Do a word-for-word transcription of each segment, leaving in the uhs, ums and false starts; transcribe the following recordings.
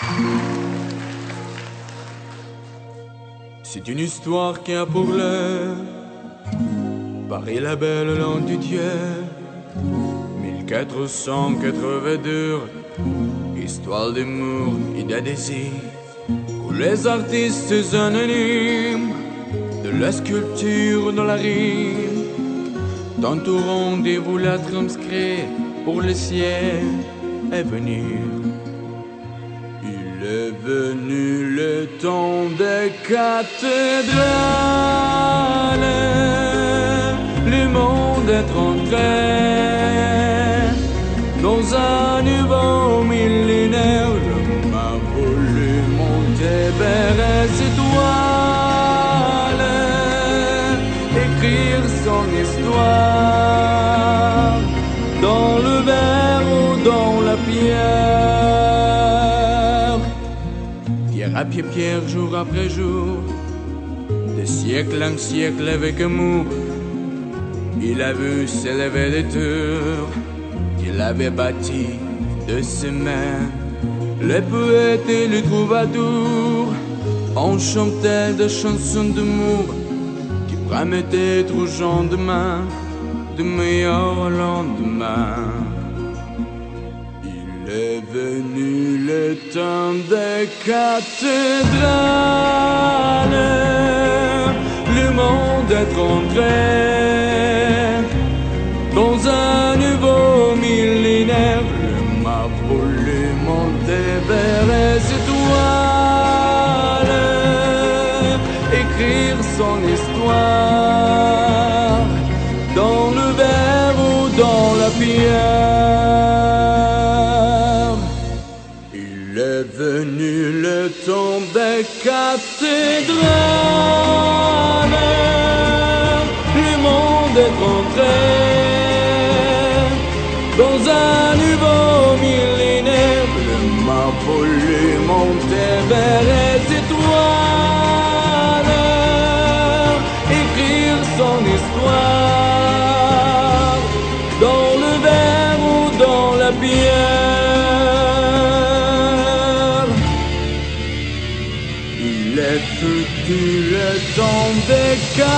C'est une histoire qui a pour l'air Paris la belle langue du Dieu mille quatre cent quatre-vingt-deux. Histoire d'amour et d'adhésion où les artistes anonymes de la sculpture dans la rime tantôt rendez-vous la transcrire pour le ciel est venir. Il est venu le temps des cathédrales, le monde est entré dans un nouveau millénaire. L'homme a voulu monter vers les étoiles, écrire son histoire dans le verre ou dans la pierre. Pierre à pied, pierre, jour après jour, de siècle en siècle avec amour, il a vu s'élever les tours qu'il avait bâties de ses mains. Les poètes et les troubadours en chantaient des chansons d'amour qui promettaient aux gens demain de meilleurs lendemains. Il est venu le temps des cathédrales, le monde est entré dans un nouveau millénaire. L'homme a voulu monter vers les étoiles, écrire son histoire dans le verre ou dans la pierre. Il est venu le temps des cathédrales, le monde est entré dans un nouveau millénaire. L'homme a voulu monter vers les étoiles, écrire son histoire dans le verre ou dans la pierre. Il est foutu le temps des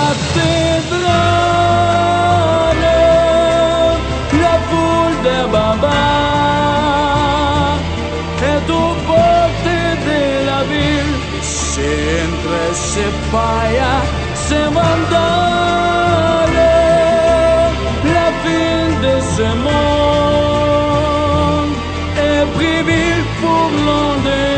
cathédrales, la foule des barbares est aux portes de la ville. C'est entre ces païens, ces vandales, la ville de ce monde est privée pour l'un des